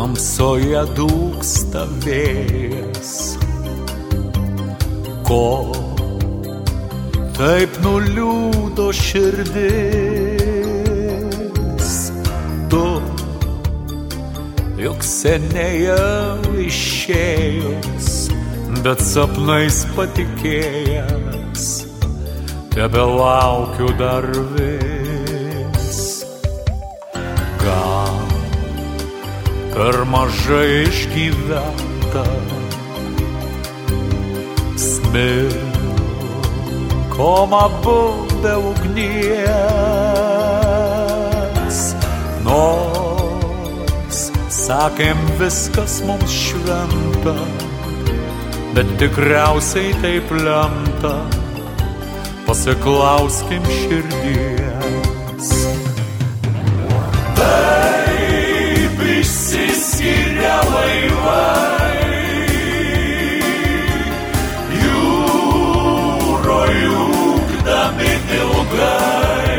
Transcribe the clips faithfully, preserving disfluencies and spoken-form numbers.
tamsoje dūksta vėjas. Ko taip nuliūdo širdis? Tu juk seniai jau išėjus, bet sapnais patikėjęs, tebelaukiu dar vis. Gal per mažai išgyventa, smirkom abu be ugnies. Nors sakėm viskas mums šventa, bet tikriausiai taip lemta, pasiklauskim širdies. Taip išsiskiria laivai, jūroj ūkdami ilgai.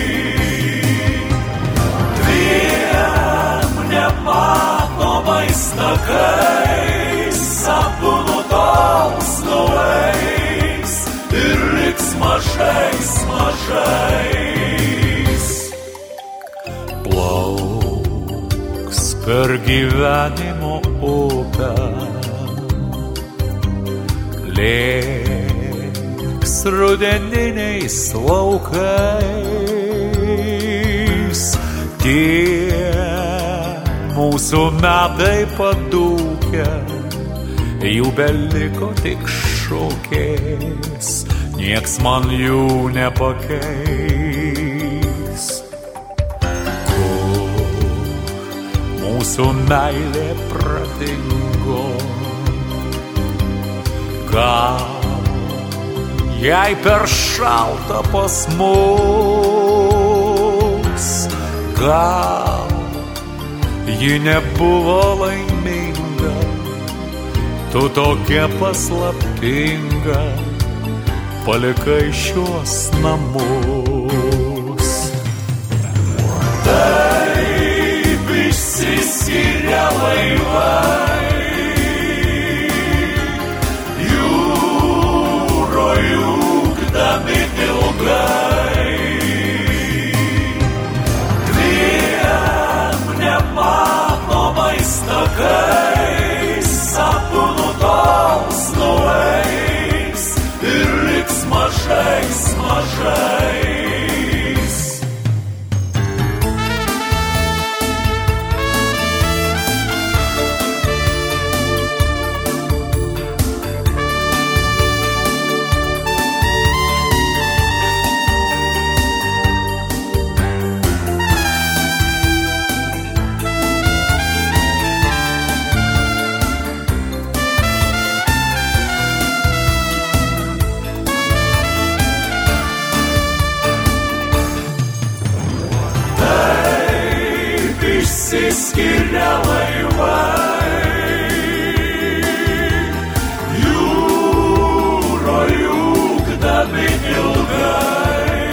Dviem nematomais takais abu nutols nueis ir liks mažais, mažais. Plauks per gyvenimo upę, lėks rudeniniais laukais. Tie mūsų metai padūkę, jų beliko tik šukės, nieks man jų nepakeis. Kur mūsų meilė pradingo? Gal jai per šalta pas mus? Gal ji nebuvo laiminga? Tu tokia paslaptinga, palikai šiuos namus. Taip išsiskiria laivai, jūroj ūkdami ilgai. Dviem nematomais takais abu nutols nueis ir liks mažais, mažais. Išsiskiria laivai, jūroj ūkdami ilgai.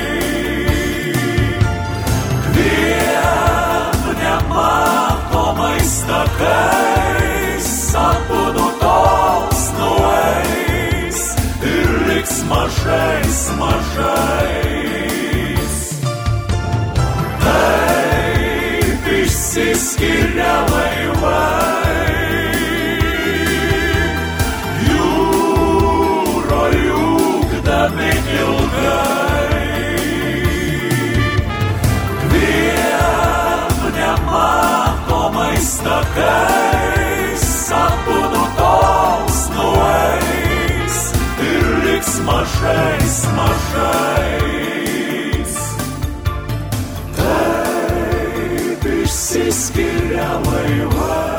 Dviem nematomais takais abu nutols nueis ir liks mažais, mažais. Išsiskiria laivai, jūroj ūkdami ilgai. Dviem nematomais takais abu nutols nueis ir liks mažais, mažais. Išsiskiria laivai.